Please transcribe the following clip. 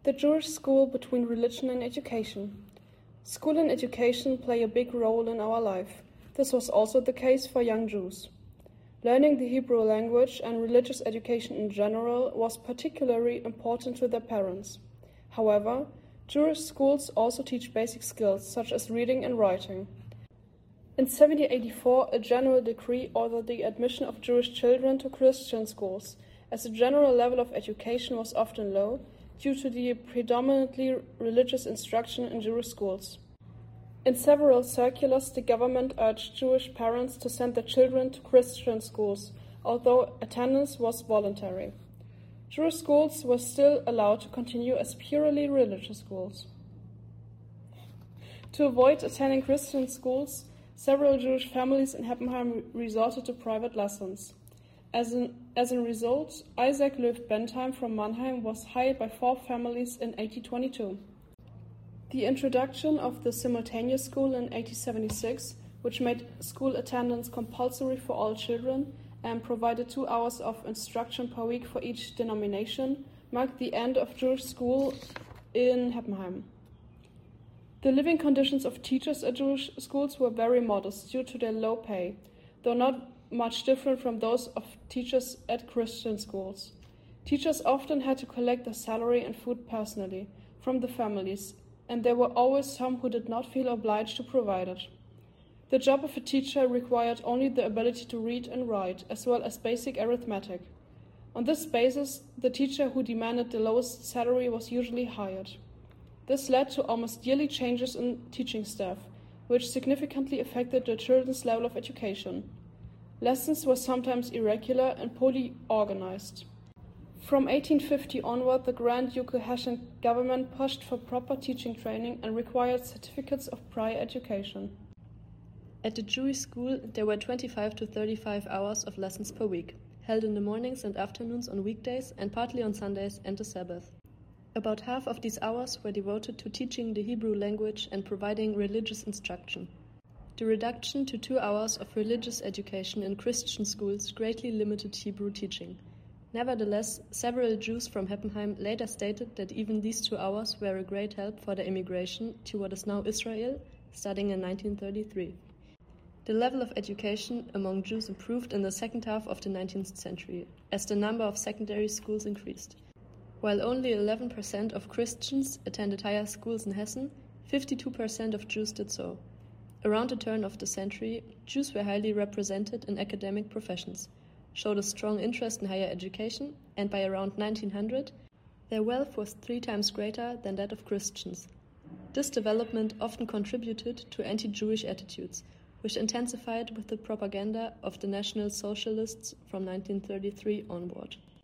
The Jewish School between religion and education. School and education play a big role in our life. This was also the case for young Jews. Learning the Hebrew language and religious education in general was particularly important to their parents. However, Jewish schools also teach basic skills such as reading and writing. In 1784, a general decree ordered the admission of Jewish children to Christian schools, as the general level of education was often low due to the predominantly religious instruction in Jewish schools. In several circulars, the government urged Jewish parents to send their children to Christian schools, although attendance was voluntary. Jewish schools were still allowed to continue as purely religious schools. To avoid attending Christian schools, several Jewish families in Heppenheim resorted to private lessons. As a result, Isaac Löw Bentheim from Mannheim was hired by 4 families in 1822. The introduction of the simultaneous school in 1876, which made school attendance compulsory for all children and provided 2 hours of instruction per week for each denomination, marked the end of Jewish school in Heppenheim. The living conditions of teachers at Jewish schools were very modest due to their low pay, though not much different from those of teachers at Christian schools. Teachers often had to collect their salary and food personally from the families, and there were always some who did not feel obliged to provide it. The job of a teacher required only the ability to read and write, as well as basic arithmetic. On this basis, the teacher who demanded the lowest salary was usually hired. This led to almost yearly changes in teaching staff, which significantly affected the children's level of education. Lessons were sometimes irregular and poorly organized. From 1850 onward, the Grand Ducal Hessian government pushed for proper teaching training and required certificates of prior education. At the Jewish school, there were 25 to 35 hours of lessons per week, held in the mornings and afternoons on weekdays and partly on Sundays and the Sabbath. About half of these hours were devoted to teaching the Hebrew language and providing religious instruction. The reduction to 2 hours of religious education in Christian schools greatly limited Hebrew teaching. Nevertheless, several Jews from Heppenheim later stated that even these 2 hours were a great help for their immigration to what is now Israel, starting in 1933. The level of education among Jews improved in the second half of the 19th century, as the number of secondary schools increased. While only 11% of Christians attended higher schools in Hessen, 52% of Jews did so. Around the turn of the century, Jews were highly represented in academic professions, showed a strong interest in higher education, and by around 1900, their wealth was 3 times greater than that of Christians. This development often contributed to anti-Jewish attitudes, which intensified with the propaganda of the National Socialists from 1933 onward.